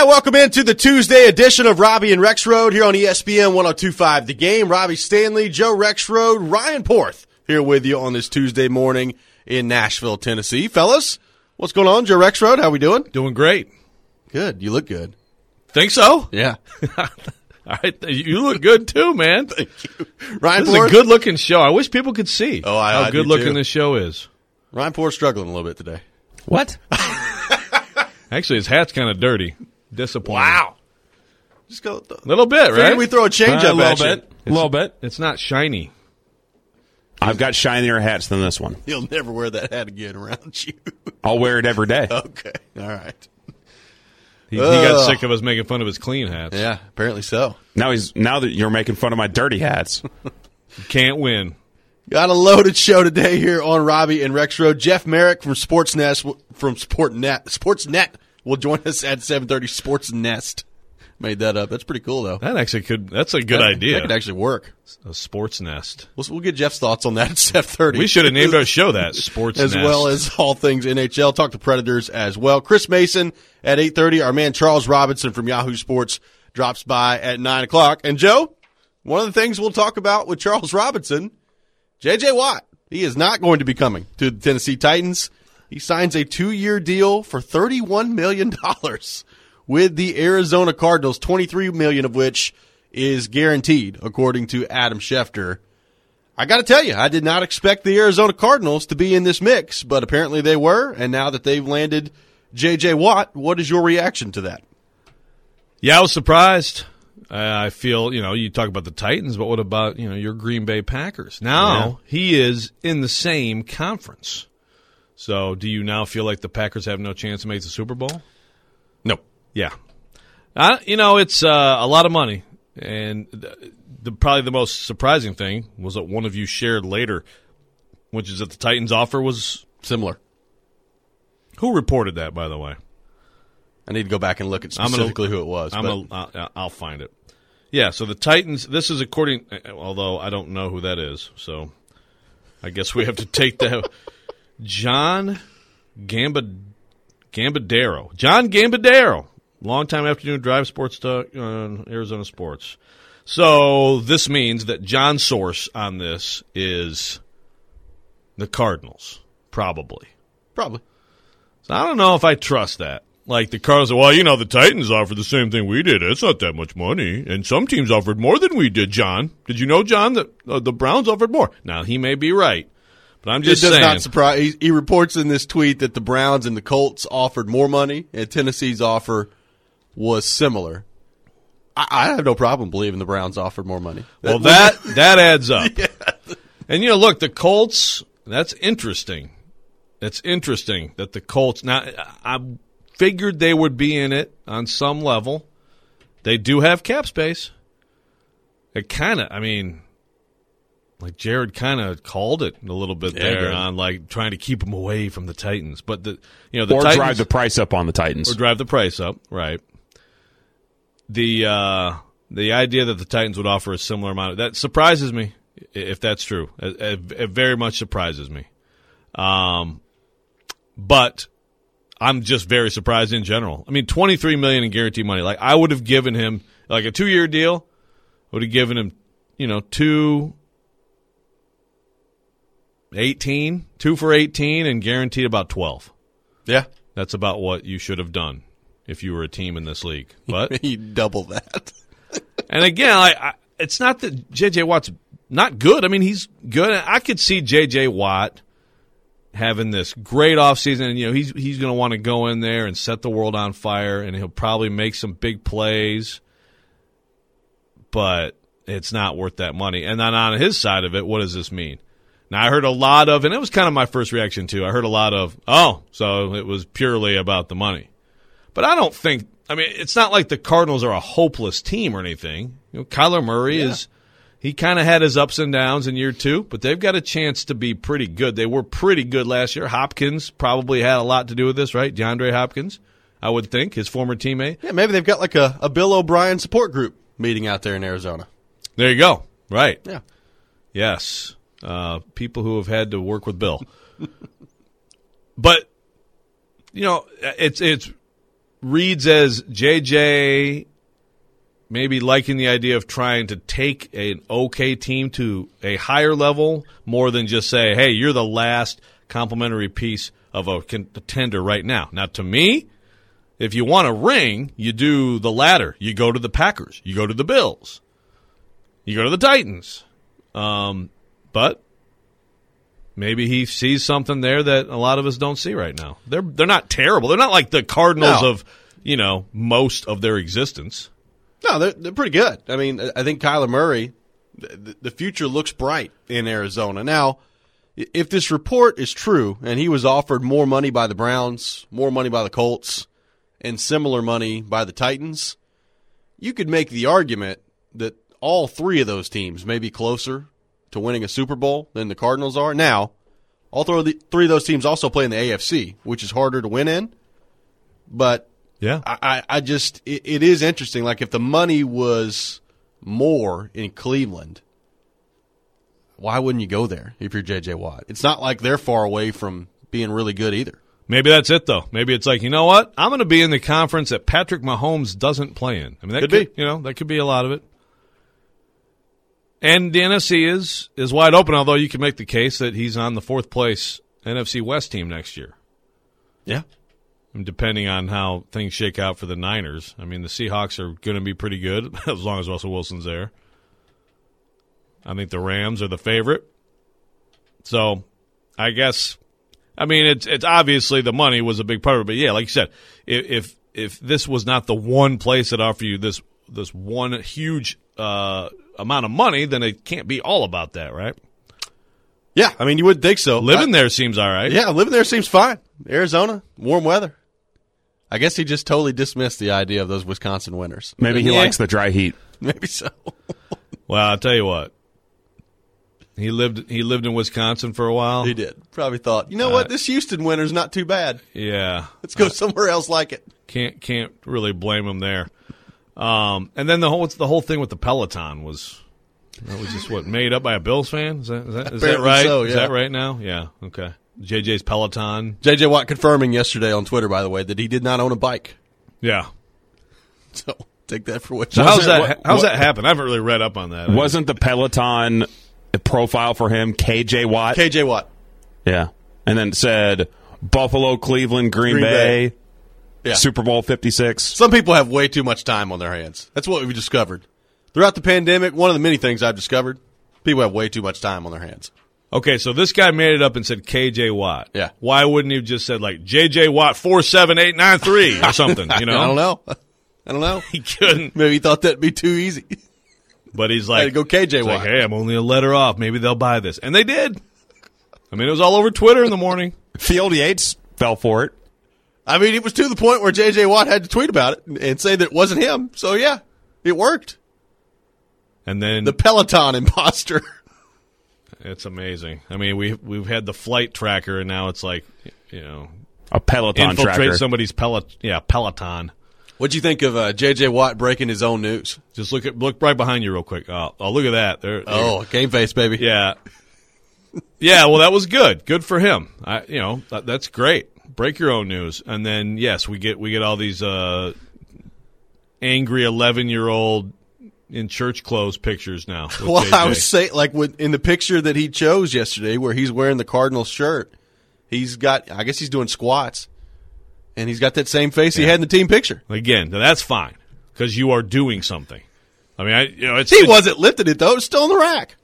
Yeah, welcome into the Tuesday edition of Robbie and Rexrode here on ESPN 102.5 The Game. Robbie Stanley, Joe Rexrode, Ryan Porth here with you on this Tuesday morning in Nashville, Tennessee. Fellas, what's going on? Joe Rexrode, how we doing? Doing great. Good. You look good. Think so? Yeah. All right. You look good too, man. Thank you. Ryan This Porth? is a good-looking show. I wish people could see I how do good-looking too. this show is. Ryan Porth struggling a little bit today. What? Actually, his hat's kind of dirty. Disappointing. Just go. A little bit, right? Figured we throw a change up A at little you. bit. A little bit. It's not shiny. I've got shinier hats than this one. You'll never wear that hat again around you. I'll wear it every day. Okay. All right. He got sick of us making fun of his clean hats. Yeah, apparently so. Now that you're making fun of my dirty hats. Can't win. Got a loaded show today here on Robbie and Rexrode. Jeff Merrick from Sportsnet will join us at 7:30. Sports Nest. Made that up. That's pretty cool, though. That's a good idea. That could actually work. A sports nest. We'll get Jeff's thoughts on that at 7:30. We should have named our show that, Sports as Nest. well as all things NHL. Talk to Predators as well. Chris Mason at 8:30. Our man Charles Robinson from Yahoo Sports drops by at 9 o'clock. And Joe, one of the things we'll talk about with Charles Robinson, J.J. Watt. He is not going to be coming to the Tennessee Titans. He signs a 2-year deal for $31 million with the Arizona Cardinals, $23 million of which is guaranteed, according to Adam Schefter. I got to tell you, I did not expect the Arizona Cardinals to be in this mix, but apparently they were, and now that they've landed J.J. Watt, what is your reaction to that? Yeah, I was surprised. I feel, you talk about the Titans, but what about, your Green Bay Packers? Now he is in the same conference. So do you now feel like the Packers have no chance to make the Super Bowl? No. Yeah. It's a lot of money. And probably the most surprising thing was that one of you shared later, which is that the Titans' offer was Similar. Who reported that, by the way? I need to go back and look at specifically who it was. I'll find it. Yeah, so the Titans, this is according, although I don't know who that is, so I guess we have to take the John Gambadero. John Gambadero, longtime afternoon drive sports talk on Arizona Sports. So this means that John's source on this is the Cardinals, probably. Probably. So I don't know if I trust that. Like the Cardinals, the Titans offered the same thing we did. It's not that much money. And some teams offered more than we did, John. Did you know, John, that the Browns offered more? Now, he may be right. But I'm just saying. It does not surprise. He reports in this tweet that the Browns and the Colts offered more money, and Tennessee's offer was similar. I have no problem believing the Browns offered more money. Well, that adds up. Yeah. And, look, the Colts, that's interesting. It's interesting that the Colts, now, I figured they would be in it on some level. They do have cap space. It kind of, like Jared kind of called it a little bit there on like trying to keep them away from the Titans. But the Titans, drive the price up on the Titans. Or drive the price up, right. The idea that the Titans would offer a similar amount, that surprises me, if that's true. It very much surprises me. But I'm just very surprised in general. $23 million in guaranteed money. Like I would have given him like a 2-year deal. I would have given him, 2 for 18 and guaranteed about 12. Yeah. That's about what you should have done if you were a team in this league. But you double that. And again, it's not that J.J. Watt's not good. He's good. I could see J.J. Watt having this great offseason, and he's going to want to go in there and set the world on fire, and he'll probably make some big plays, but it's not worth that money. And then on his side of it, what does this mean? Now, I heard a lot of, and it was kind of my first reaction too, I heard a lot of, so it was purely about the money. But I don't think, it's not like the Cardinals are a hopeless team or anything. Kyler Murray he kind of had his ups and downs in year 2, but they've got a chance to be pretty good. They were pretty good last year. Hopkins probably had a lot to do with this, right? DeAndre Hopkins, I would think, his former teammate. Yeah, maybe they've got like a Bill O'Brien support group meeting out there in Arizona. There you go. Right. Yeah. Yes. People who have had to work with Bill. But, it's reads as JJ maybe liking the idea of trying to take an okay team to a higher level more than just say, hey, you're the last complimentary piece of a contender right now. Now, to me, if you want a ring, you do the latter. You go to the Packers. You go to the Bills. You go to the Titans. But maybe he sees something there that a lot of us don't see right now. They're not terrible. They're not like the Cardinals of, most of their existence. No, they're pretty good. I mean, I think Kyler Murray, the future looks bright in Arizona. Now, if this report is true and he was offered more money by the Browns, more money by the Colts, and similar money by the Titans, you could make the argument that all three of those teams may be closer to winning a Super Bowl than the Cardinals are. Now, all three of those teams also play in the AFC, which is harder to win in. But yeah, I just it is interesting. Like if the money was more in Cleveland, why wouldn't you go there if you're J.J. Watt? It's not like they're far away from being really good either. Maybe that's it, though. Maybe it's like, you know what? I'm going to be in the conference that Patrick Mahomes doesn't play in. I mean, that could be. That could be a lot of it. And the NFC is wide open, although you can make the case that he's on the fourth place NFC West team next year. Yeah. And depending on how things shake out for the Niners. I mean, the Seahawks are going to be pretty good as long as Russell Wilson's there. I think the Rams are the favorite. So, I guess, I mean, it's obviously the money was a big part of it. But, yeah, like you said, if this was not the one place that offered you this one huge amount of money, then it can't be all about that, right? Yeah, I mean, you wouldn't think so. Living there seems all right. Yeah, living there seems fine. Arizona, warm weather. I guess he just totally dismissed the idea of those Wisconsin winters. Maybe he likes the dry heat. Maybe so. Well, I'll tell you what. He lived in Wisconsin for a while. He did. Probably thought, you know what, this Houston winter's not too bad. Yeah. Let's go somewhere else like it. Can't really blame him there. And then the whole thing with the Peloton was just what, made up by a Bills fan? Is that right? So, yeah. Is that right now? Yeah. Okay. JJ's Peloton. JJ Watt confirming yesterday on Twitter, by the way, that he did not own a bike. Yeah. So take that for what so you how's that happen? I haven't really read up on that. Wasn't the Peloton profile for him KJ Watt? KJ Watt. Yeah. And then it said Buffalo, Cleveland, Green Bay. Yeah. Super Bowl 56. Some people have way too much time on their hands. That's what we've discovered. Throughout the pandemic, one of the many things I've discovered, people have way too much time on their hands. Okay, so this guy made it up and said KJ Watt. Yeah. Why wouldn't he have just said like JJ Watt 47893 or something, you know? I don't know. He couldn't. Maybe he thought that'd be too easy. But he's like, go KJ Watt. Like, hey, I'm only a letter off. Maybe they'll buy this. And they did. I mean, it was all over Twitter in the morning. Field Yates fell for it. I mean, it was to the point where J.J. Watt had to tweet about it and say that it wasn't him. So, yeah, it worked. And then the Peloton imposter. It's amazing. I mean, we've had the flight tracker, and now it's like, a Peloton infiltrate tracker. Somebody's Peloton. What'd you think of J.J. Watt breaking his own news? Just look right behind you real quick. Oh, look at that. There. Game face, baby. Yeah. Yeah, well, that was good. Good for him. That's great. Break your own news. And then, yes, we get all these angry 11-year-old in church clothes pictures now. Well, JJ. I was saying, like, in the picture that he chose yesterday where he's wearing the Cardinals shirt, I guess he's doing squats, and he's got that same face he had in the team picture. Again, that's fine because you are doing something. I mean, he wasn't lifting it, though. It was still on the rack.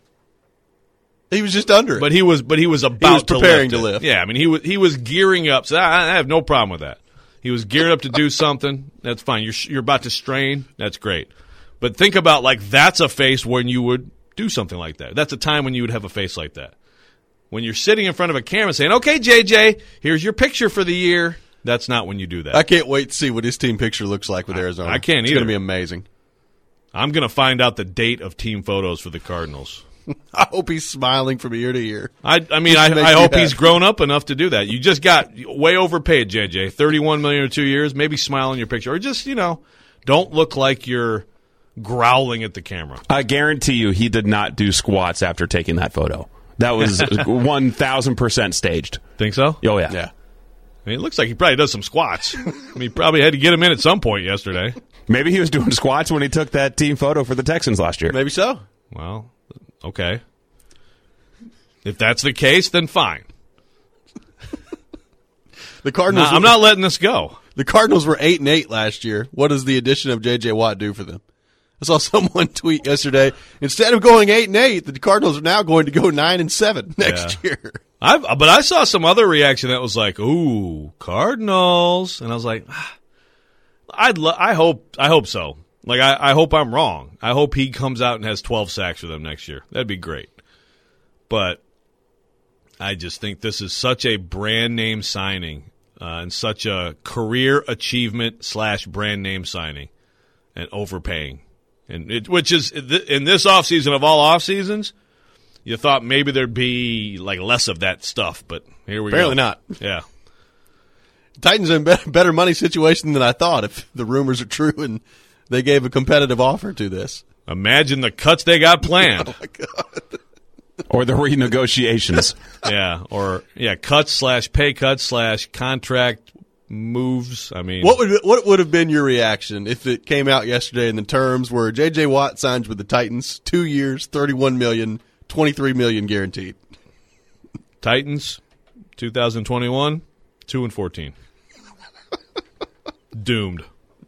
He was just under it. But he was about preparing to lift. Yeah, I mean, he was gearing up. So I have no problem with that. He was geared up to do something. That's fine. You're about to strain. That's great. But think about, like, that's a face when you would do something like that. That's a time when you would have a face like that. When you're sitting in front of a camera saying, okay, JJ, here's your picture for the year. That's not when you do that. I can't wait to see what his team picture looks like with Arizona. I can't either. It's going to be amazing. I'm going to find out the date of team photos for the Cardinals. I hope he's smiling from ear to ear. I hope he's grown up enough to do that. You just got way overpaid, JJ. $31 million in 2 years. Maybe smile in your picture. Or just, don't look like you're growling at the camera. I guarantee you he did not do squats after taking that photo. That was 1,000% staged. Think so? Oh, yeah. Yeah. I mean, it looks like he probably does some squats. I mean, he probably had to get him in at some point yesterday. Maybe he was doing squats when he took that team photo for the Texans last year. Maybe so. Well, okay. If that's the case, then fine. The Cardinals. I'm not letting this go. The Cardinals were 8-8 last year. What does the addition of J.J. Watt do for them? I saw someone tweet yesterday. Instead of going 8-8, the Cardinals are now going to go 9-7 next year. But I saw some other reaction that was like, "Ooh, Cardinals," and I was like, I hope so. Like I hope I'm wrong. I hope he comes out and has 12 sacks for them next year. That'd be great. But I just think this is such a brand name signing and such a career achievement / brand name signing and overpaying. And which is in this offseason of all off seasons, you thought maybe there'd be like less of that stuff, but here we go. Apparently not. Yeah. Titans are in a better money situation than I thought if the rumors are true and they gave a competitive offer to this. Imagine the cuts they got planned. Oh, my God. Or the renegotiations. Cuts / pay cuts / contract moves. I mean, what would have been your reaction if it came out yesterday in the terms where J.J. Watt signs with the Titans, 2 years, $31 million, $23 million guaranteed? Titans, 2021, 2-14. Doomed.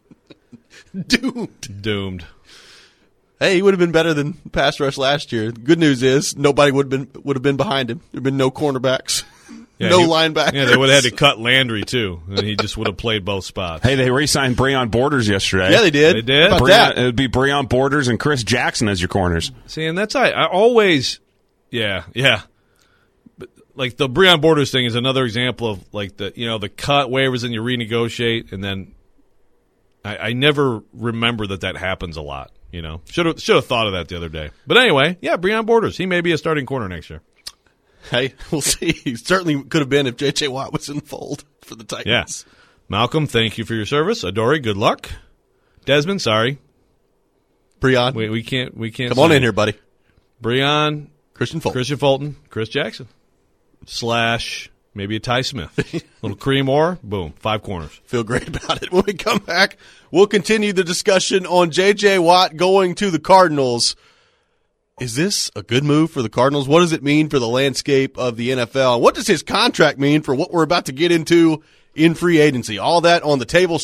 Doomed. Hey, he would have been better than pass rush last year. The good news is nobody would have been behind him. There'd been no cornerbacks, no linebackers. Yeah, they would have had to cut Landry too, and he just would have played both spots. Hey, they re-signed Breon Borders yesterday. Yeah, they did. They did. How about that? It would be Breon Borders and Chris Jackson as your corners. See, and that's I always, yeah. But, like the Breon Borders thing is another example of like the cut waivers and you renegotiate, and then I never remember that happens a lot. You know, should have thought of that the other day. But anyway, yeah, Breon Borders. He may be a starting corner next year. Hey, we'll see. He certainly could have been if J.J. Watt was in the fold for the Titans. Yeah. Malcolm, thank you for your service. Adori, good luck. Desmond, sorry. Breon. We can't Come on in here, buddy. Breon, Christian Fulton, Chris Jackson. / maybe a Ty Smith. A little Kareem Orr, boom, 5 corners. Feel great about it. When we come back, we'll continue the discussion on J.J. Watt going to the Cardinals. Is this a good move for the Cardinals? What does it mean for the landscape of the NFL? What does his contract mean for what we're about to get into in free agency? All that on the table.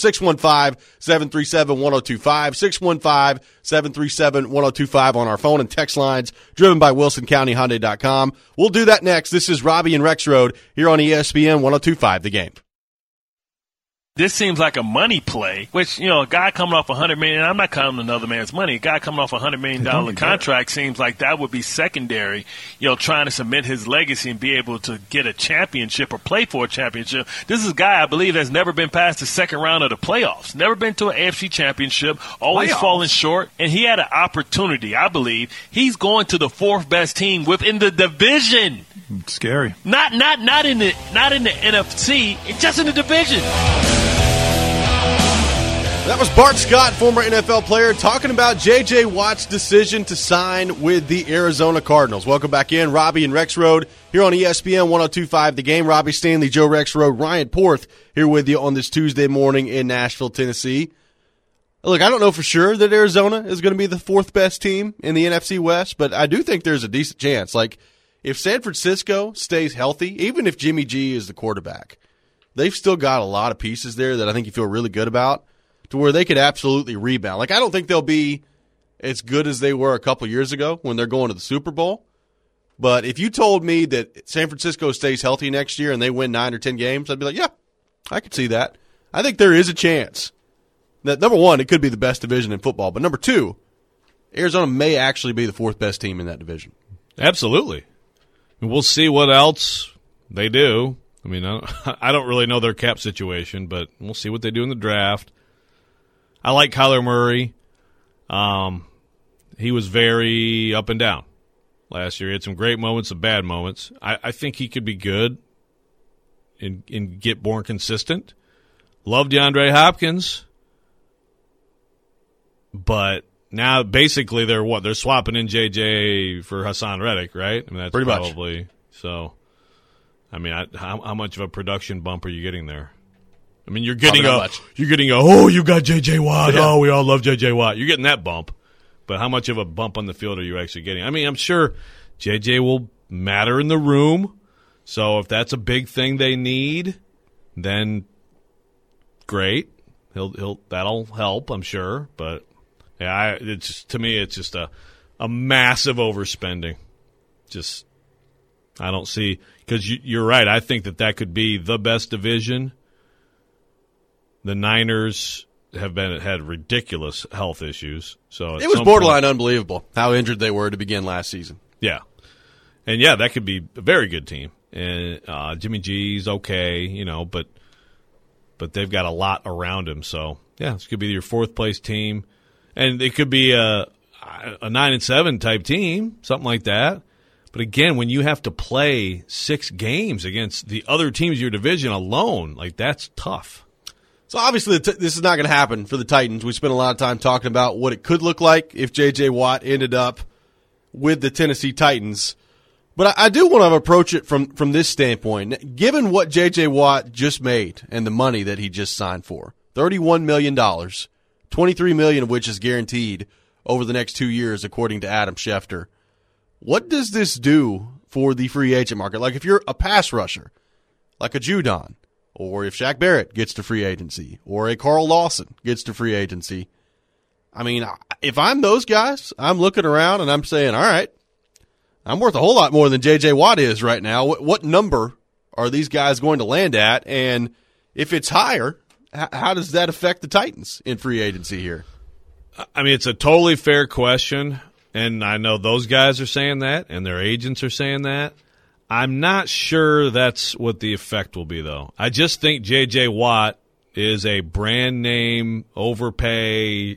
615-737-1025. 615-737-1025 on our phone and text lines, driven by WilsonCountyHyundai.com. We'll do that next. This is Robbie and Rexroad here on ESPN 102.5 The Game. This seems like a money play, which, a guy coming off $100 million, I'm not counting another man's money. A guy coming off a $100 million contract seems like that would be secondary, trying to cement his legacy and be able to get a championship or play for a championship. This is a guy, I believe, that's never been past the second round of the playoffs, never been to an AFC championship, always falling short, and he had an opportunity, I believe. He's going to the 4th best team within the division. Scary. Not in the NFC, just in the division. That was Bart Scott, former NFL player, talking about J.J. Watt's decision to sign with the Arizona Cardinals. Welcome back in. Robbie and Rexroad here on ESPN 102.5 The Game. Robbie Stanley, Joe Rexroad, Ryan Porth here with you on this Tuesday morning in Nashville, Tennessee. Look, I don't know for sure that Arizona is going to be the 4th best team in the NFC West, but I do think there's a decent chance. Like, if San Francisco stays healthy, even if Jimmy G is the quarterback, they've still got a lot of pieces there that I think you feel really good about, to where they could absolutely rebound. Like, I don't think they'll be as good as they were a couple years ago when they're going to the Super Bowl. But if you told me that San Francisco stays healthy next year and they win 9 or 10 games, I'd be like, yeah, I could see that. I think there is a chance that, number one, it could be the best division in football. But number two, Arizona may actually be the 4th best team in that division. Absolutely. We'll see what else they do. I mean, I don't really know their cap situation, but we'll see what they do in the draft. I like Kyler Murray. He was very up and down last year. He had some great moments, some bad moments. I think he could be good and get more consistent. Love DeAndre Hopkins. But now basically they're swapping in JJ for Hassan Reddick, right? I mean, that's pretty probably much. So I mean, how much of a production bump are you getting there? I mean, you're getting you got J.J. Watt. Yeah. Oh, we all love J.J. Watt. You're getting that bump. But how much of a bump on the field are you actually getting? I mean, I'm sure J.J. will matter in the room. So if that's a big thing they need, then great. That'll help, I'm sure. But yeah, to me, it's just a massive overspending. Just I don't see, because you're right. I think that could be the best division. The Niners have had ridiculous health issues. So it was borderline unbelievable how injured they were to begin last season. Yeah. And, yeah, that could be a very good team. And Jimmy G's okay, but they've got a lot around him. So, yeah, this could be your fourth-place team. And it could be a 9-7 type team, something like that. But, again, when you have to play 6 games against the other teams in your division alone, that's tough. So, obviously, this is not going to happen for the Titans. We spent a lot of time talking about what it could look like if J.J. Watt ended up with the Tennessee Titans. But I do want to approach it from this standpoint. Given what J.J. Watt just made and the money that he just signed for, $31 million, $23 million of which is guaranteed over the next 2 years, according to Adam Schefter, what does this do for the free agent market? Like if you're a pass rusher, like a Judon, or if Shaq Barrett gets to free agency, or a Carl Lawson gets to free agency. I mean, if I'm those guys, I'm looking around and I'm saying, all right, I'm worth a whole lot more than J.J. Watt is right now. What number are these guys going to land at? And if it's higher, how does that affect the Titans in free agency here? I mean, it's a totally fair question, and I know those guys are saying that, and their agents are saying that. I'm not sure that's what the effect will be, though. I just think J.J. Watt is a brand name overpay.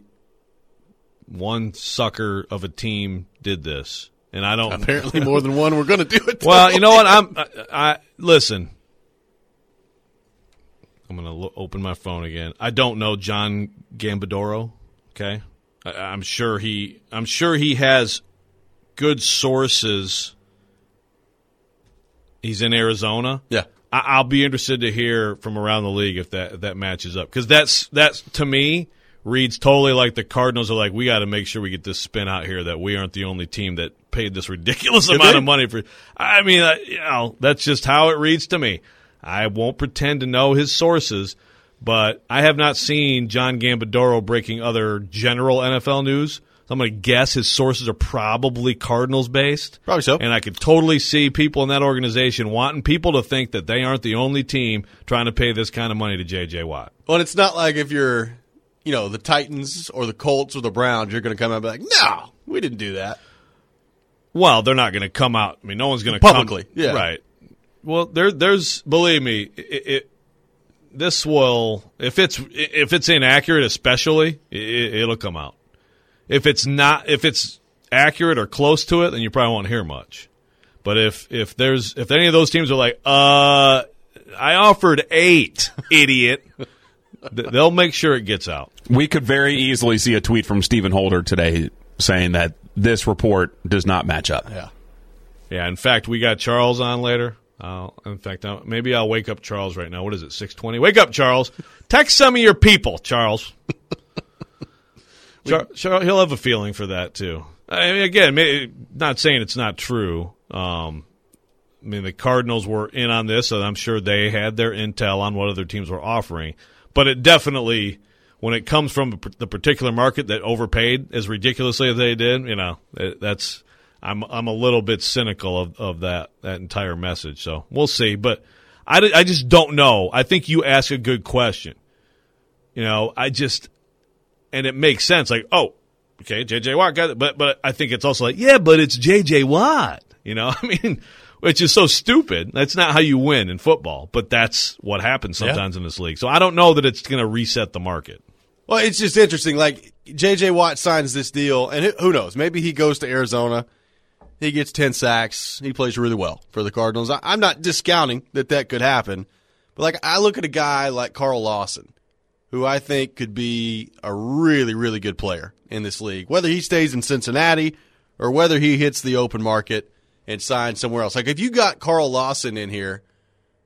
One sucker of a team did this, and I don't. Apparently, more than one. We're going to do it. Well, you know what? I listen. I'm going to open my phone again. I don't know John Gambadoro. Okay, I'm sure he has good sources. He's in Arizona. Yeah. I'll be interested to hear from around the league if that matches up, because that's to me reads totally like the Cardinals are like, we got to make sure we get this spin out here that we aren't the only team that paid this ridiculous amount of money for. I mean, that's just how it reads to me. I won't pretend to know his sources, but I have not seen John Gambadoro breaking other general NFL news. So I'm going to guess his sources are probably Cardinals-based. Probably so. And I could totally see people in that organization wanting people to think that they aren't the only team trying to pay this kind of money to J.J. Watt. Well, it's not like if you're, the Titans or the Colts or the Browns, you're going to come out and be like, no, we didn't do that. Well, they're not going to come out. I mean, no one's going to publicly. Yeah. Right. Well, there's believe me, this will, if it's inaccurate, especially, it'll come out. If it's accurate or close to it, then you probably won't hear much. But if any of those teams are like, I offered 8, idiot, they'll make sure it gets out. We could very easily see a tweet from Stephen Holder today saying that this report does not match up. Yeah. Yeah. In fact, we got Charles on later. Maybe I'll wake up Charles right now. What is it? 6:20. Wake up, Charles. Text some of your people, Charles. He'll have a feeling for that, too. I mean, again, not saying it's not true. The Cardinals were in on this, so I'm sure they had their intel on what other teams were offering. But it definitely, when it comes from the particular market that overpaid as ridiculously as they did, I'm a little bit cynical of that entire message. So we'll see. But I just don't know. I think you ask a good question. And it makes sense, like, oh, okay, J.J. Watt got it. But I think it's also like, yeah, but it's J.J. Watt, which is so stupid. That's not how you win in football, but that's what happens sometimes in this league. So I don't know that it's going to reset the market. Well, it's just interesting. Like, J.J. Watt signs this deal, and who knows? Maybe he goes to Arizona. He gets 10 sacks. He plays really well for the Cardinals. I'm not discounting that could happen. But, I look at a guy like Carl Lawson, who I think could be a really, really good player in this league, whether he stays in Cincinnati or whether he hits the open market and signs somewhere else. Like, if you got Carl Lawson in here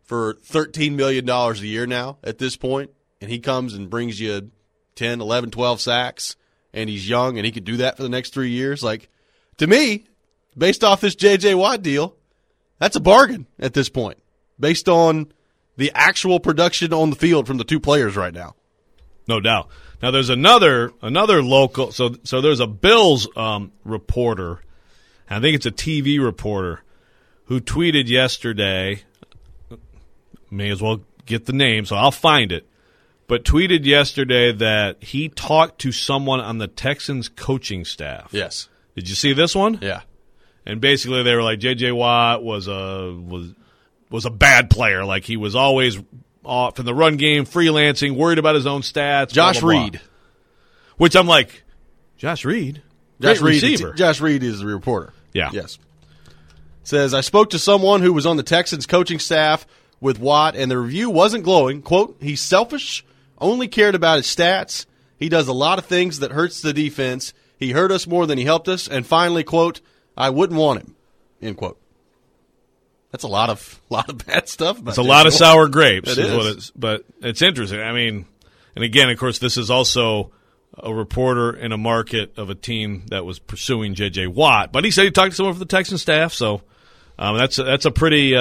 for $13 million a year now at this point, and he comes and brings you 10, 11, 12 sacks, and he's young, and he could do that for the next 3 years. Like, to me, based off this J.J. Watt deal, that's a bargain at this point, based on the actual production on the field from the two players right now. No doubt. Now, there's another local. So there's a Bills reporter, I think it's a TV reporter, who tweeted yesterday. May as well get the name, so I'll find it. But tweeted yesterday that he talked to someone on the Texans coaching staff. Yes. Did you see this one? Yeah. And basically they were like, J.J. Watt was a bad player. Like, he was always off in the run game, freelancing, worried about his own stats. Josh blah, blah, blah. Reed. Which I'm like, Josh Reed? Josh Reed, receiver. Josh Reed is the reporter. Yeah. Yes. Says, I spoke to someone who was on the Texans coaching staff with Watt, and the review wasn't glowing. Quote, he's selfish, only cared about his stats. He does a lot of things that hurts the defense. He hurt us more than he helped us. And finally, quote, I wouldn't want him, end quote. That's a lot of bad stuff. It's a lot of sour grapes. It is. What it's, but it's interesting. I mean, and again, of course, this is also a reporter in a market of a team that was pursuing J.J. Watt. But he said he talked to someone from the Texan staff, so that's a pretty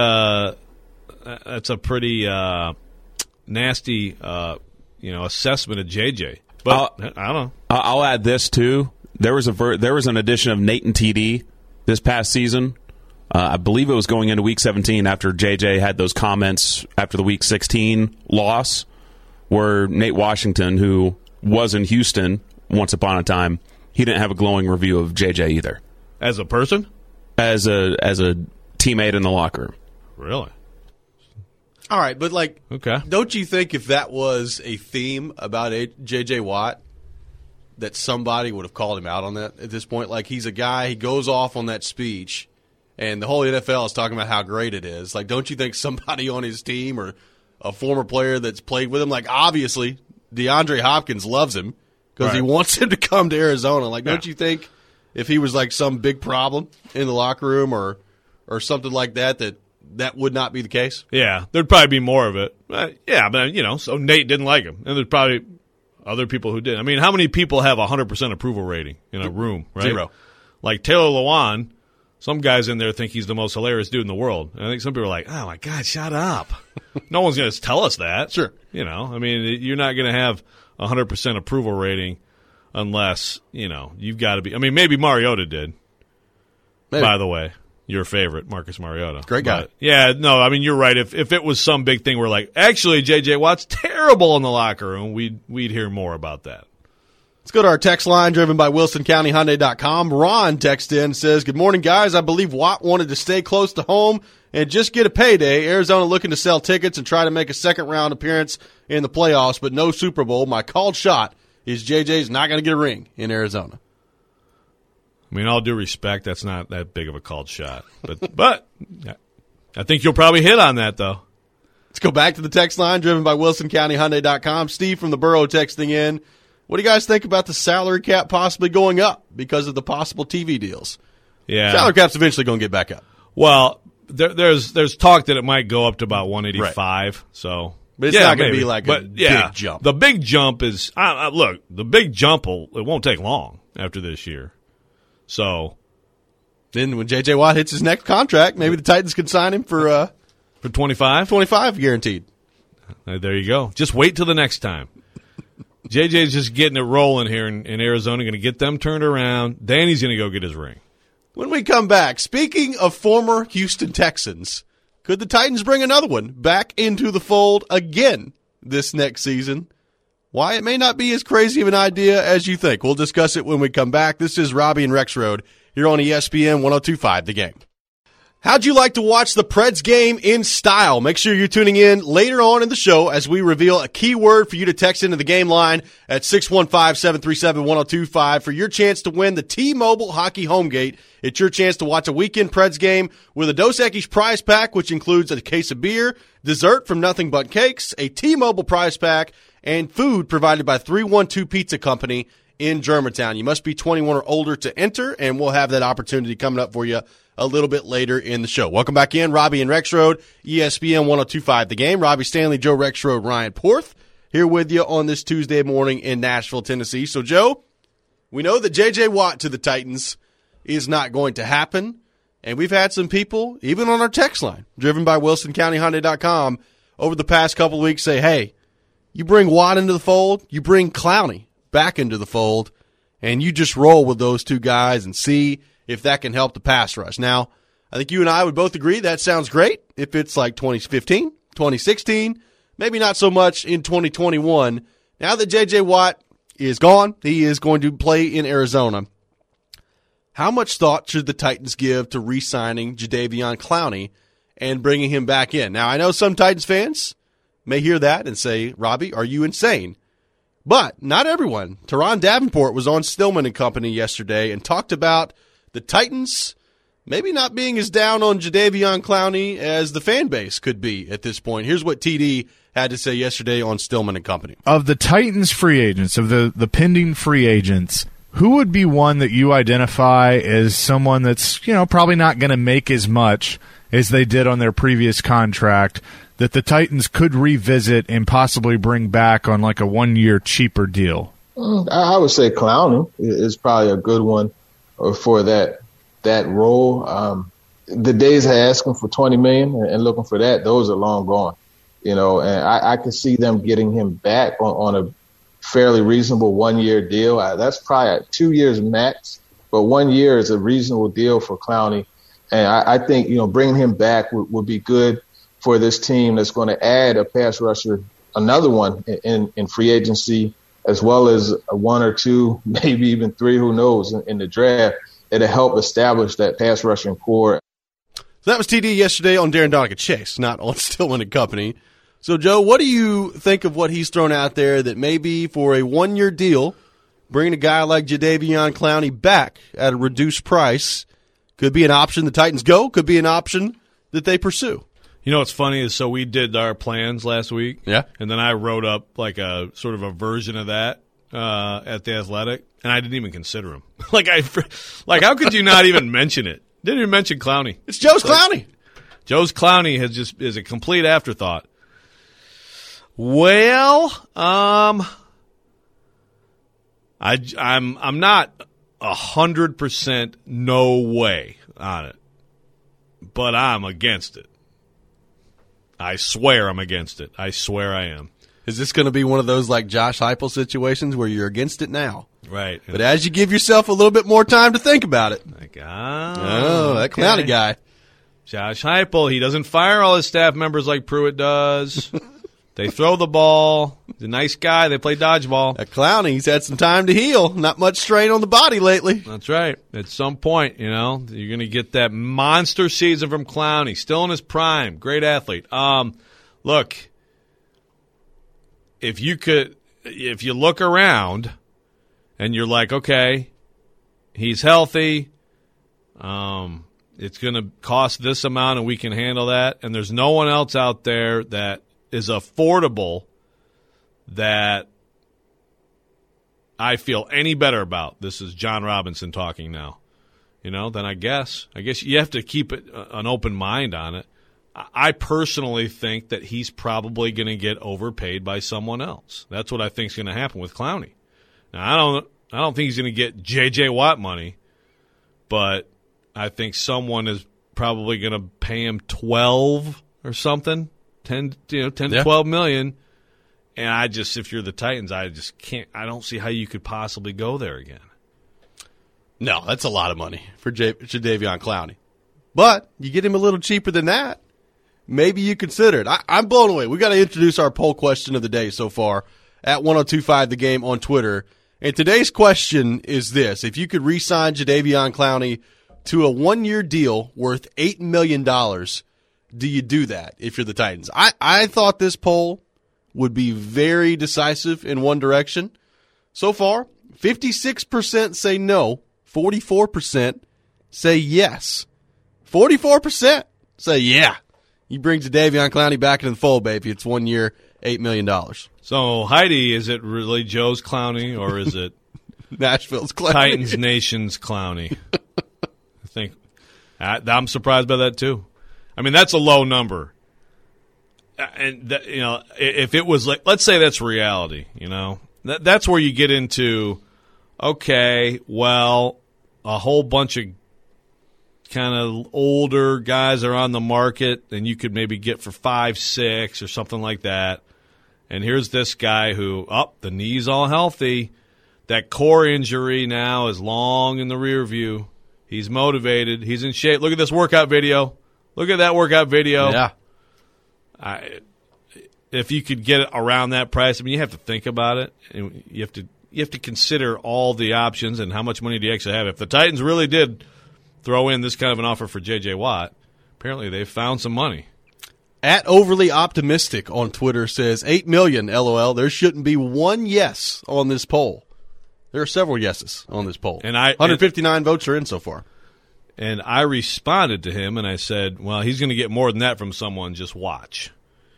nasty assessment of J.J. But I don't know. I'll add this too. There was an addition of Nate and TD this past season. I believe it was going into Week 17 after J.J. had those comments after the Week 16 loss, where Nate Washington, who was in Houston once upon a time, he didn't have a glowing review of J.J. either. As a person? As a teammate in the locker room. Really? All right, but okay. Don't you think if that was a theme about J.J. Watt, that somebody would have called him out on that at this point? Like, he's a guy, he goes off on that speech, and the whole NFL is talking about how great it is. Like, don't you think somebody on his team or a former player that's played with him, like, obviously DeAndre Hopkins loves him because he wants him to come to Arizona. Like, don't you think if he was like some big problem in the locker room or something like that would not be the case? Yeah, there'd probably be more of it. So Nate didn't like him, and there's probably other people who did. I mean, how many people have 100% approval rating in a room, right? 0. Like Taylor Lewan, some guys in there think he's the most hilarious dude in the world. And I think some people are like, oh, my God, shut up. No one's going to tell us that. Sure. I mean, you're not going to have 100% approval rating unless, you've got to be. I mean, maybe Mariota did, by the way. Your favorite, Marcus Mariota. Great guy. But, you're right. If it was some big thing where, like, actually J.J. Watt's terrible in the locker room, we'd hear more about that. Let's go to our text line driven by WilsonCountyHyundai.com. Ron texts in and says, good morning, guys. I believe Watt wanted to stay close to home and just get a payday. Arizona looking to sell tickets and try to make a second-round appearance in the playoffs, but no Super Bowl. My called shot is JJ's not going to get a ring in Arizona. I mean, all due respect, that's not that big of a called shot. But I think you'll probably hit on that, though. Let's go back to the text line driven by WilsonCountyHyundai.com. Steve from the Borough texting in. What do you guys think about the salary cap possibly going up because of the possible TV deals? Yeah, salary cap's eventually going to get back up. Well, there's talk that it might go up to about 185. Right. So, but it's not going to be like a big jump. The big jump is look. The big jump it won't take long after this year. So then when J.J. Watt hits his next contract, maybe the Titans could sign him for 25? 25 guaranteed. There you go. Just wait till the next time. JJ's just getting it rolling here in Arizona, going to get them turned around. Then he's going to go get his ring. When we come back, speaking of former Houston Texans, could the Titans bring another one back into the fold again this next season? Why it may not be as crazy of an idea as you think. We'll discuss it when we come back. This is Robbie and Rexroad here on ESPN 102.5 The Game. How'd you like to watch the Preds game in style? Make sure you're tuning in later on in the show as we reveal a key word for you to text into the game line at 615-737-1025 for your chance to win the T-Mobile Hockey Homegate. It's your chance to watch a weekend Preds game with a Dos Equis prize pack, which includes a case of beer, dessert from Nothing But Cakes, a T-Mobile prize pack, and food provided by 312 Pizza Company in Germantown. You must be 21 or older to enter, and we'll have that opportunity coming up for you a little bit later in the show. Welcome back in, Robbie and Rexroad, ESPN 102.5 The Game. Robbie Stanley, Joe Rexroad, Ryan Porth here with you on this Tuesday morning in Nashville, Tennessee. So, Joe, we know that J.J. Watt to the Titans is not going to happen, and we've had some people, even on our text line, driven by WilsonCountyHyundai.com, over the past couple of weeks say, hey, you bring Watt into the fold, you bring Clowney back into the fold, and you just roll with those two guys and see if that can help the pass rush. Now, I think you and I would both agree that sounds great if it's like 2015, 2016, maybe not so much in 2021. Now that J.J. Watt is gone, he is going to play in Arizona. How much thought should the Titans give to re-signing Jadeveon Clowney and bringing him back in? Now, I know some Titans fans may hear that and say, Robbie, are you insane? But not everyone. Teron Davenport was on Stillman and Company yesterday and talked about the Titans maybe not being as down on Jadeveon Clowney as the fan base could be at this point. Here's what TD had to say yesterday on Stillman and Company. Of the Titans free agents, of the pending free agents, who would be one that you identify as someone that's, probably not going to make as much as they did on their previous contract that the Titans could revisit and possibly bring back on like a 1-year cheaper deal? I would say Clowney is probably a good one for that role. The days of asking for $20 million and looking for that, those are long gone. And I could see them getting him back on a fairly reasonable 1-year deal. That's probably at 2 years max, but 1 year is a reasonable deal for Clowney. And I think, bringing him back would be good for this team that's going to add a pass rusher, another one in free agency, as well as one or two, maybe even three, who knows, in the draft. It'll help establish that pass rushing core. So that was TD yesterday on Darren Donica Chase, not on Stillman and Company. So, Joe, what do you think of what he's thrown out there that maybe for a 1-year deal, bringing a guy like Jadeveon Clowney back at a reduced price could be an option the Titans go, could be an option that they pursue? You know what's funny is, so we did our plans last week. Yeah. And then I wrote up like a sort of a version of that at The Athletic, and I didn't even consider him. How could you not even mention it? Didn't even mention Clowney. It's Joe's Clowney. Joe's Clowney is a complete afterthought. Well, I'm not 100% no way on it, but I'm against it. I swear I'm against it. I swear I am. Is this going to be one of those like Josh Heupel situations where you're against it now? Right. But as you give yourself a little bit more time to think about it. That Clowney guy. Josh Heupel, he doesn't fire all his staff members like Pruitt does. They throw the ball. He's a nice guy. They play dodgeball. That Clowney's had some time to heal. Not much strain on the body lately. That's right. At some point, you're going to get that monster season from Clowney. Still in his prime. Great athlete. Look, if you look around and you're like, okay, he's healthy, it's going to cost this amount and we can handle that, and there's no one else out there that is affordable that I feel any better about. This is John Robinson talking now. Then I guess you have to keep an open mind on it. I personally think that he's probably going to get overpaid by someone else. That's what I think is going to happen with Clowney. Now, I don't think he's going to get J.J. Watt money, but I think someone is probably going to pay him 12 or something. 10 to 12 million, and if you're the Titans, I don't see how you could possibly go there again. No, that's a lot of money for Jadeveon Clowney. But you get him a little cheaper than that, maybe you consider it. I'm blown away. We got to introduce our poll question of the day so far at 1025 The Game on Twitter. And today's question is this: if you could re-sign Jadeveon Clowney to a 1-year deal worth $8 million, do you do that if you're the Titans? I thought this poll would be very decisive in one direction. So far, 56% say no, 44% say yes. 44% say yeah. You bring Jadeveon Clowney back into the fold, baby. It's 1 year, $8 million. So, Heidi, is it really Joe's Clowney, or is it Nashville's Clowney. Titans Nation's Clowney. I think I'm surprised by that too. I mean, that's a low number. And if it was like, let's say that's reality, that's where you get into, okay, well, a whole bunch of kind of older guys are on the market, and you could maybe get for 5, 6 or something like that. And here's this guy who, the knee's all healthy. That core injury now is long in the rear view. He's motivated. He's in shape. Look at this workout video. Look at that workout video. Yeah. If you could get it around that price, I mean, you have to think about it. And you have to consider all the options and how much money do you actually have. If the Titans really did throw in this kind of an offer for J.J. Watt, apparently they've found some money. At Overly Optimistic on Twitter says, $8 million, LOL. There shouldn't be one yes on this poll. There are several yeses on this poll. And 159 votes are in so far. And I responded to him, and I said, well, he's going to get more than that from someone. Just watch.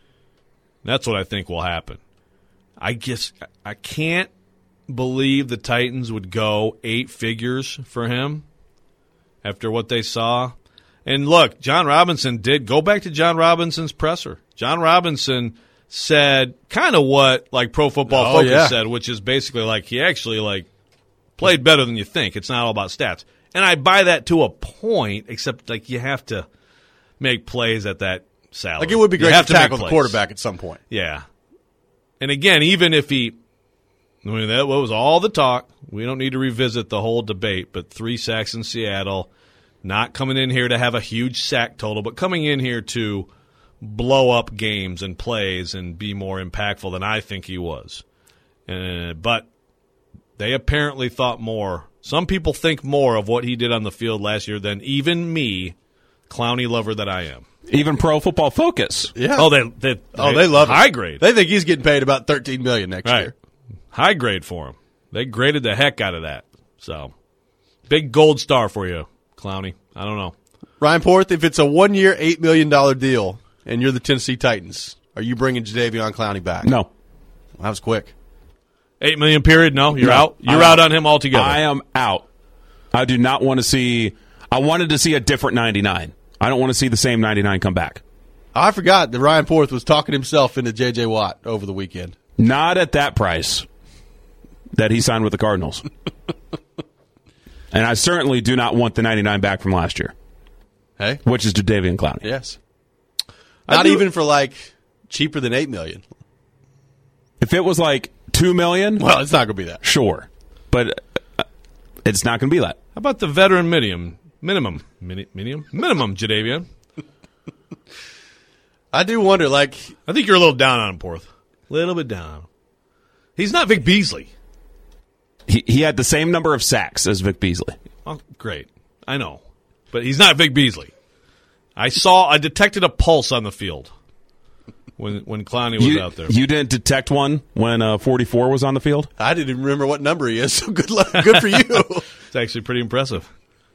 That's what I think will happen. I can't believe the Titans would go 8 figures for him after what they saw. And look, John Robinson did. Go back to John Robinson's presser. John Robinson said kind of what like Pro Football Focus said, which is basically like he actually played better than you think. It's not all about stats. And I buy that to a point, except you have to make plays at that salary. It would be great to tackle the quarterback at some point. Yeah. And again, even if that was all the talk. We don't need to revisit the whole debate, but 3 sacks in Seattle, not coming in here to have a huge sack total, but coming in here to blow up games and plays and be more impactful than I think he was. But they apparently thought more. Some people think more of what he did on the field last year than even me, Clowney lover that I am. Even Pro Football Focus. Yeah. They love it. High grade. They think he's getting paid about $13 million next year. High grade for him. They graded the heck out of that. So, big gold star for you, Clowney. I don't know. Ryan Porth, if it's a 1-year, $8 million deal and you're the Tennessee Titans, are you bringing Jadeveon Clowney back? No. Well, that was quick. $8 million period? No, you're out. You're out on him altogether. I am out. I do not want to see. I wanted to see a different 99. I don't want to see the same 99 come back. I forgot that Ryan Porth was talking himself into J.J. Watt over the weekend. Not at that price that he signed with the Cardinals. And I certainly do not want the 99 back from last year. Hey? Which is Jadeveon Clowney. Yes. Not even for cheaper than $8 million. If it was $2 million, well, it's not going to be that. Sure. But it's not going to be that. How about the veteran minimum, Jadeveon? I do wonder, I think you're a little down on him, Porth. A little bit down on him. He's not Vic Beasley. He had the same number of sacks as Vic Beasley. Oh, great. I know. But he's not Vic Beasley. I detected a pulse on the field when Clowney was out there. You didn't detect one when 44 was on the field? I didn't even remember what number he is, so good luck. Good for you. It's actually pretty impressive.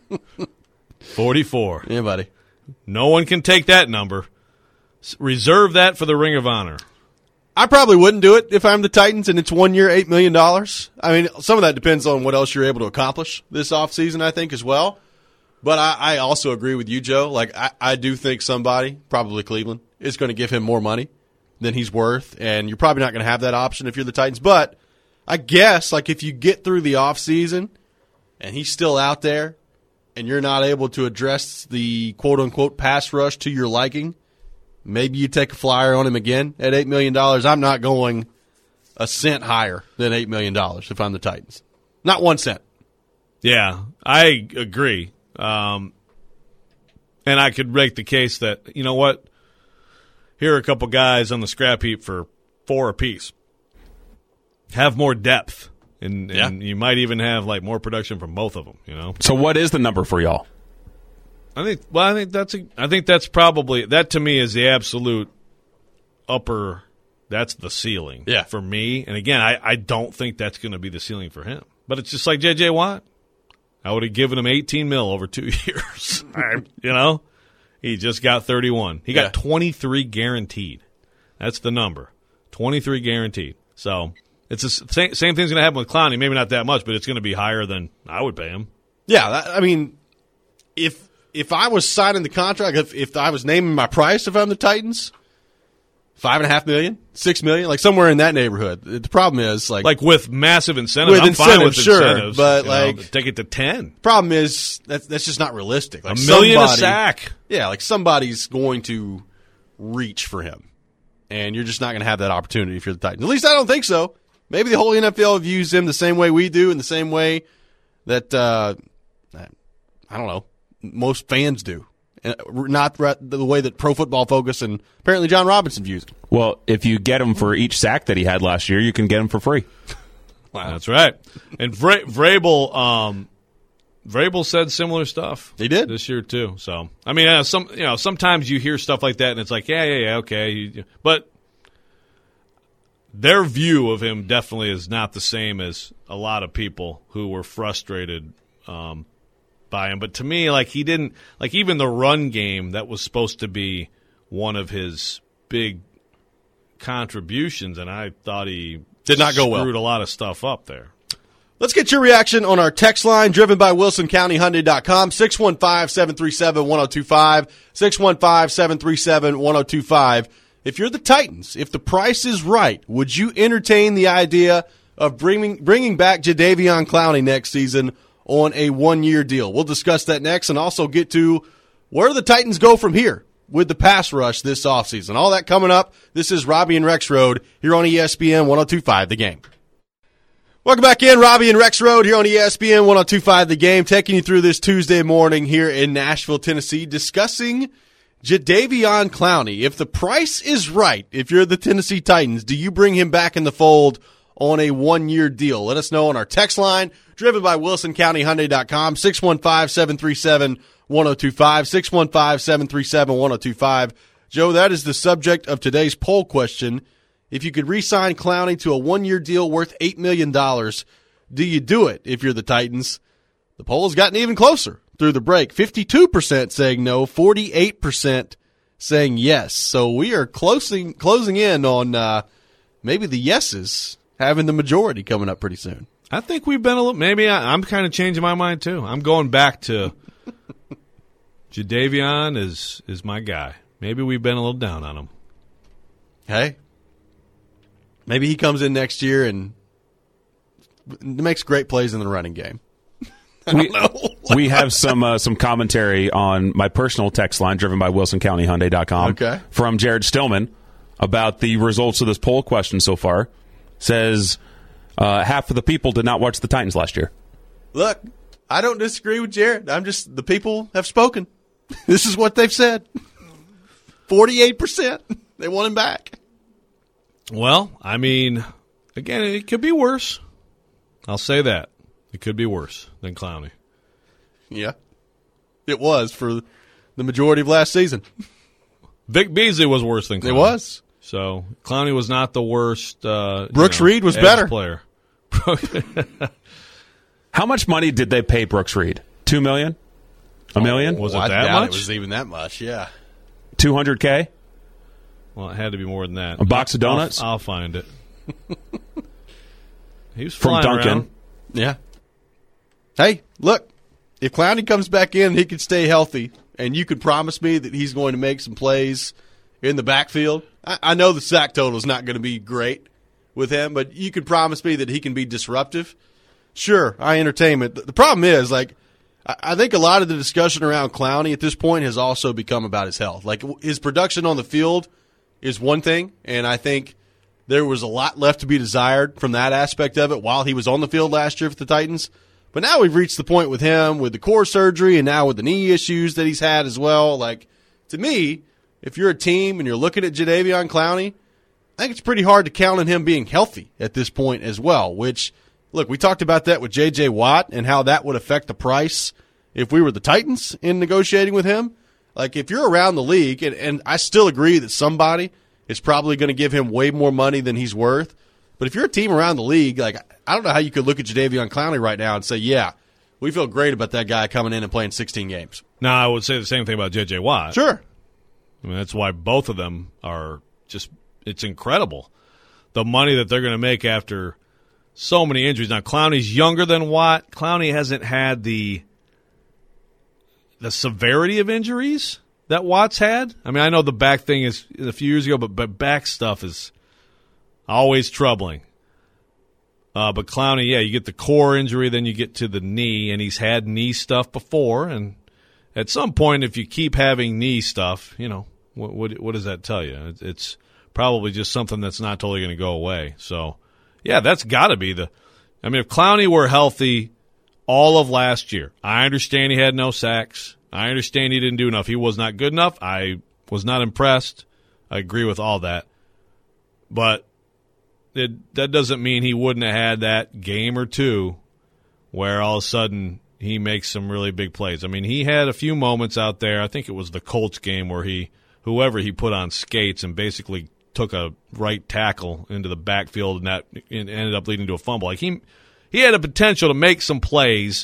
44. Yeah, buddy. No one can take that number. Reserve that for the Ring of Honor. I probably wouldn't do it if I'm the Titans and it's 1 year, $8 million. I mean, some of that depends on what else you're able to accomplish this offseason, I think, as well. But I also agree with you, Joe. I do think somebody, probably Cleveland, is going to give him more money than he's worth, and you're probably not going to have that option if you're the Titans. But I guess, if you get through the offseason and he's still out there and you're not able to address the quote-unquote pass rush to your liking, maybe you take a flyer on him again at $8 million. I'm not going a cent higher than $8 million if I'm the Titans. Not 1 cent. Yeah, I agree. And I could make the case that, you know what, here are a couple guys on the scrap heap for $4 apiece. Have more depth, and you might even have more production from both of them. So what is the number for y'all? I think that's probably, that to me is the absolute upper. That's the ceiling for me. And again, I don't think that's going to be the ceiling for him. But it's just like J.J. Watt. I would have given him $18 million over 2 years. He just got 31. He got 23 guaranteed. That's the number. 23 guaranteed. So It's the same thing's going to happen with Clowney. Maybe not that much, but it's going to be higher than I would pay him. Yeah, I mean, if I was signing the contract, if I was naming my price, if I'm the Titans, $5.5 million, $6 million, like somewhere in that neighborhood. The problem is like with massive incentives. With I'm fine with incentives, sure, incentives, but take it to 10. Problem is that's just not realistic. Like $1 million a sack. Yeah, like somebody's going to reach for him, and you're just not going to have that opportunity if you're the Titans. At least I don't think so. Maybe the whole NFL views him the same way we do, in the same way that I don't know, most fans do. Not the way that Pro Football Focus and apparently John Robinson views it. Well, if you get him for each sack that he had last year, you can get him for free. Wow, that's right. And Vrabel said similar stuff. He did this year too. So I mean, sometimes you hear stuff like that, and it's like, yeah, okay, but their view of him definitely is not the same as a lot of people who were frustrated by him. But to me, like, he didn't, like, even the run game that was supposed to be one of his big contributions, and I thought he did not go well. Screwed a lot of stuff up there. Let's get your reaction on our text line, driven by WilsonCountyHyundai.com, 615-737-1025, 615-737-1025. If you're the Titans, if the price is right, would you entertain the idea of bringing back Jadeveon Clowney next season on a one-year deal? We'll discuss that next and also get to where the Titans go from here with the pass rush this offseason. All that coming up. This is Robbie and Rex Road here on ESPN 102.5 The Game. Welcome back in, Robbie and Rex Road here on ESPN 102.5 The Game, taking you through this Tuesday morning here in Nashville, Tennessee, discussing Jadeveon Clowney. If the price is right, if you're the Tennessee Titans, do you bring him back in the fold on a one-year deal? Let us know on our text line, driven by WilsonCountyHyundai.com, 615-737-1025, 615-737-1025. Joe, that is the subject of today's poll question. If you could re-sign Clowney to a one-year deal worth $8 million, do you do it if you're the Titans? The poll has gotten even closer through the break. 52% saying no, 48% saying yes. So we are closing in on maybe the yeses having the majority coming up pretty soon. I think we've been a little. Maybe I'm kind of changing my mind too. I'm going back to Jadeveon is my guy. Maybe we've been a little down on him. Hey, maybe he comes in next year and makes great plays in the running game. I don't know. We have some commentary on my personal text line, driven by WilsonCountyHyundai.com, okay, from Jared Stillman about the results of this poll question so far. Says half of the people did not watch the Titans last year. Look, I don't disagree with Jared. The people have spoken. This is what they've said. 48%. They want him back. Well, I mean, again, it could be worse. I'll say that. It could be worse than Clowney. Yeah. It was for the majority of last season. Vic Beasley was worse than Clowney. It was. So Clowney was not the worst. Brooks Reed was better. Player. How much money did they pay Brooks Reed? $2 million? $1 million? Was it I that doubt much? It was even that much, yeah. $200K? Well, it had to be more than that. A box of donuts? I'll find it. He was from flying Duncan. Around. Yeah. Hey, look, if Clowney comes back in, he could stay healthy, and you could promise me that he's going to make some plays in the backfield. I know the sack total is not going to be great with him, but you could promise me that he can be disruptive. Sure, I entertain it. The problem is, like, I think a lot of the discussion around Clowney at this point has also become about his health. Like, his production on the field is one thing, and I think there was a lot left to be desired from that aspect of it while he was on the field last year for the Titans. But now we've reached the point with him with the core surgery and now with the knee issues that he's had as well. Like, to me, if you're a team and you're looking at Jadeveon Clowney, I think it's pretty hard to count on him being healthy at this point as well, which, look, we talked about that with J.J. Watt and how that would affect the price if we were the Titans in negotiating with him. Like, if you're around the league, and I still agree that somebody is probably going to give him way more money than he's worth, but if you're a team around the league, like, I don't know how you could look at Jadeveon Clowney right now and say, yeah, we feel great about that guy coming in and playing 16 games. Now, I would say the same thing about J.J. Watt. Sure. I mean, that's why both of them are just – it's incredible the money that they're going to make after so many injuries. Now, Clowney's younger than Watt. Clowney hasn't had the severity of injuries that Watt's had. I mean, I know the back thing is a few years ago, but back stuff is always troubling. But Clowney, yeah, you get the core injury, then you get to the knee, and he's had knee stuff before. And at some point, if you keep having knee stuff, what does that tell you? It's probably just something that's not totally going to go away. So, yeah, that's got to be if Clowney were healthy all of last year, I understand he had no sacks. I understand he didn't do enough. He was not good enough. I was not impressed. I agree with all that. But that doesn't mean he wouldn't have had that game or two where all of a sudden he makes some really big plays. I mean, he had a few moments out there. I think it was the Colts game where whoever he put on skates and basically took a right tackle into the backfield, and that ended up leading to a fumble. Like he had a potential to make some plays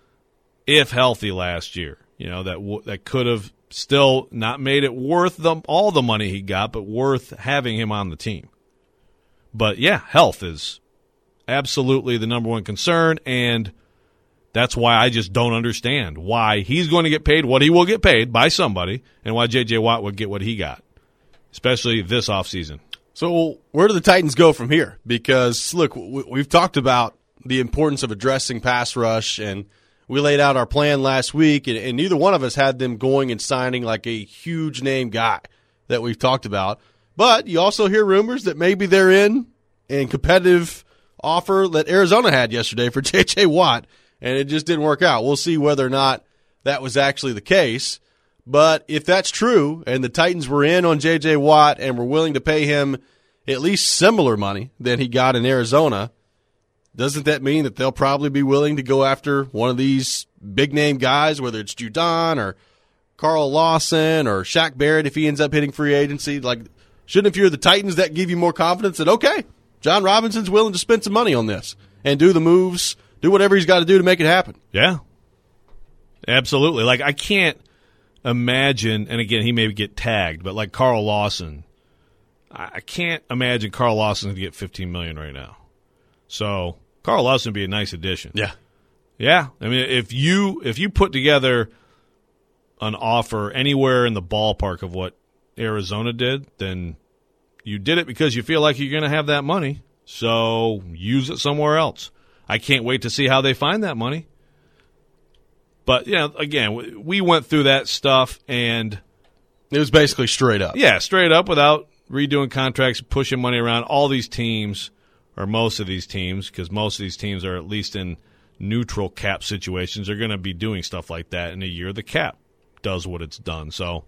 if healthy last year. That could have still not made it worth all the money he got, but worth having him on the team. But, yeah, health is absolutely the number one concern, and that's why I just don't understand why he's going to get paid what he will get paid by somebody and why J.J. Watt would get what he got, especially this offseason. So where do the Titans go from here? Because, look, we've talked about the importance of addressing pass rush, and we laid out our plan last week, and neither one of us had them going and signing like a huge name guy that we've talked about. But you also hear rumors that maybe they're in competitive offer that Arizona had yesterday for J.J. Watt, and it just didn't work out. We'll see whether or not that was actually the case. But if that's true and the Titans were in on J.J. Watt and were willing to pay him at least similar money than he got in Arizona, doesn't that mean that they'll probably be willing to go after one of these big-name guys, whether it's Judon or Carl Lawson or Shaq Barrett if he ends up hitting free agency? Like, shouldn't if you're the Titans that give you more confidence that, okay, John Robinson's willing to spend some money on this and do the moves, do whatever he's got to do to make it happen? Yeah, absolutely. Like, I can't imagine, and again, he may get tagged, but like Carl Lawson, I can't imagine Carl Lawson's going to get $15 million right now. So Carl Lawson would be a nice addition. Yeah. Yeah. I mean, if you put together an offer anywhere in the ballpark of what Arizona did, then you did it because you feel like you're going to have that money, so use it somewhere else. I can't wait to see how they find that money. But, again, we went through that stuff, and it was basically straight up. Yeah, straight up without redoing contracts, pushing money around. All these teams, or most of these teams, because most of these teams are at least in neutral cap situations, are going to be doing stuff like that in a year the cap does what it's done. So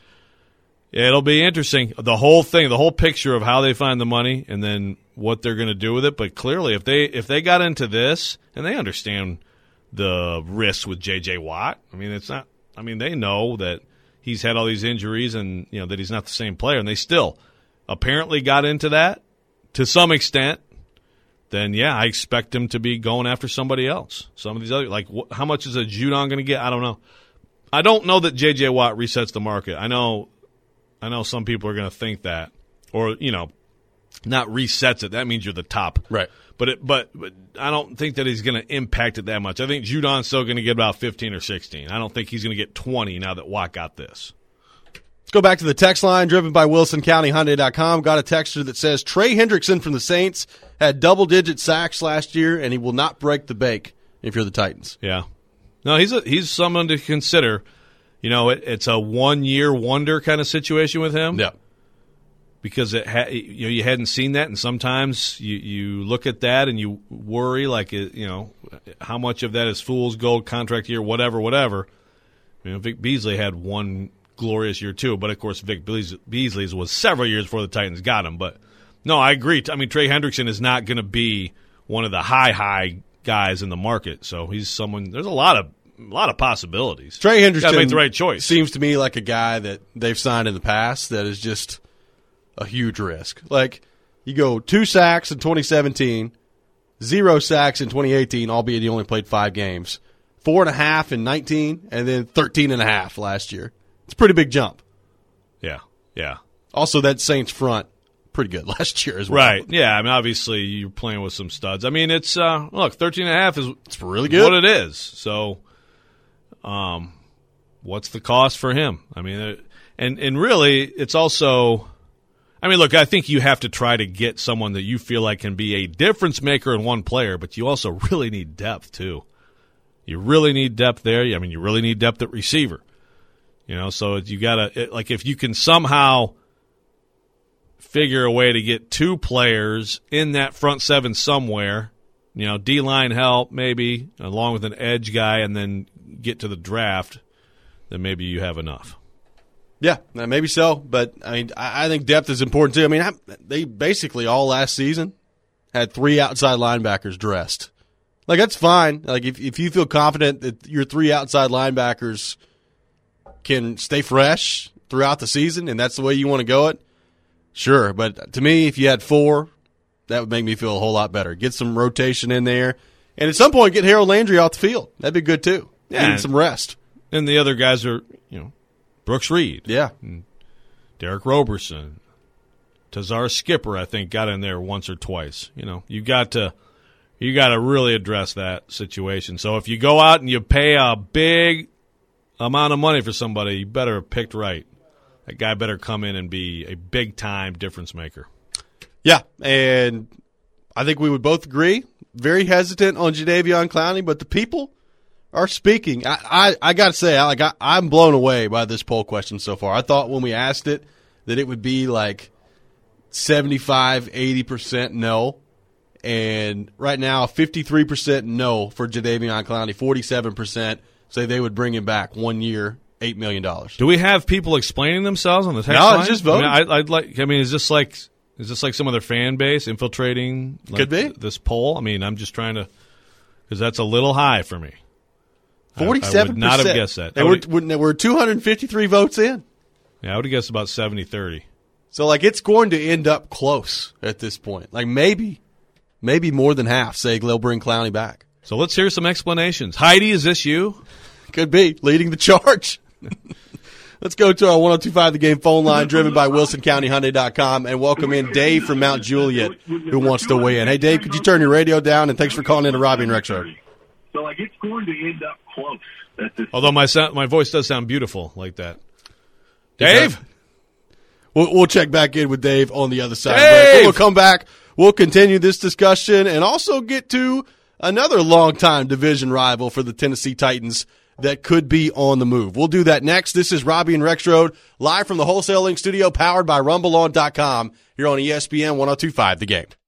it'll be interesting. The whole thing, the whole picture of how they find the money and then what they're going to do with it. But clearly, if they got into this and they understand the risks with J.J. Watt, they know that he's had all these injuries and that he's not the same player, and they still apparently got into that to some extent. Then I expect him to be going after somebody else. Some of these other, how much is a Judon going to get? I don't know. I don't know that J.J. Watt resets the market. I know some people are going to think that, or not resets it. That means you're the top, right? But I don't think that he's going to impact it that much. I think Judon's still going to get about 15 or 16. I don't think he's going to get 20 now that Watt got this. Let's go back to the text line driven by WilsonCountyHyundai.com. Got a texter that says Trey Hendrickson from the Saints had double-digit sacks last year, and he will not break the bank if you're the Titans. Yeah. No, he's someone to consider. It's a one-year wonder kind of situation with him. Yeah. Because you hadn't seen that, and sometimes you look at that and you worry, how much of that is fool's gold, contract year, whatever. Vic Beasley had one glorious year too, but of course Vic Beasley's was several years before the Titans got him. But no, I agree. I mean, Trey Hendrickson is not going to be one of the high guys in the market, so he's someone. There's a lot of possibilities. Trey Hendrickson gotta make the right choice. Seems to me like a guy that they've signed in the past that is just a huge risk. Like, you go 2 sacks in 2017, 0 sacks in 2018, albeit he only played 5 games, 4.5 in 19, and then 13.5 last year. It's a pretty big jump. Yeah. Also, that Saints front pretty good last year as well. Right. Yeah. I mean, obviously you're playing with some studs. I mean, it's look, 13.5 It's really good. what it is. So, what's the cost for him? I mean, and really, it's also. I mean, look, I think you have to try to get someone that you feel like can be a difference maker in one player, but you also really need depth too. You really need depth there. I mean, you really need depth at receiver. You know, so you gotta like if you can somehow figure a way to get two players in that front seven somewhere, you know, D-line help maybe, along with an edge guy, and then get to the draft, then maybe you have enough. Yeah, maybe so. But, I mean, I think depth is important, too. I mean, they basically all last season had 3 outside linebackers dressed. Like, that's fine. Like, if you feel confident that your 3 outside linebackers can stay fresh throughout the season and that's the way you want to go it, sure. But to me, if you had 4, that would make me feel a whole lot better. Get some rotation in there. And at some point, get Harold Landry off the field. That'd be good, too. Yeah. Need some rest. And the other guys are, you know, Brooks Reed. Yeah. Derek Roberson. Tazar Skipper, I think, got in there once or twice. You know, you got to really address that situation. So if you go out and you pay a big amount of money for somebody, you better have picked right. That guy better come in and be a big-time difference maker. Yeah, and I think we would both agree. Very hesitant on Jadeveon Clowney, but the people are speaking. I got to say, I'm blown away by this poll question so far. I thought when we asked it that it would be like 75, 80% no. And right now, 53% no for Jadeveon Clowney, 47% say they would bring him back 1 year, $8 million. Do we have people explaining themselves on the text No, line? it's just voting. I mean, is this like some of their fan base infiltrating Could be. this poll? I mean, I'm just trying to – because that's a little high for me. 47%. I would not have guessed that. We're 253 votes in. Yeah, I would have guessed about 70-30. So, like, it's going to end up close at this point. Like, maybe more than half say they'll bring Clowney back. So let's hear some explanations. Heidi, is this you? Could be. Leading the charge. Let's go to our 102.5 The Game phone line, driven by WilsonCountyHyundai.com, and welcome in Dave from Mount Juliet, who wants to weigh in. Hey, Dave, could you turn your radio down? And thanks for calling in to Robbie and Rex Show. So, like, it's going to end up close. Although my voice does sound beautiful like that. Dave? We'll check back in with Dave on the other side. Dave! We'll come back. We'll continue this discussion and also get to another longtime division rival for the Tennessee Titans that could be on the move. We'll do that next. This is Robbie and Rexroad, live from the Wholesale Link studio, powered by RumbleOn.com, here on ESPN 102.5 The Game.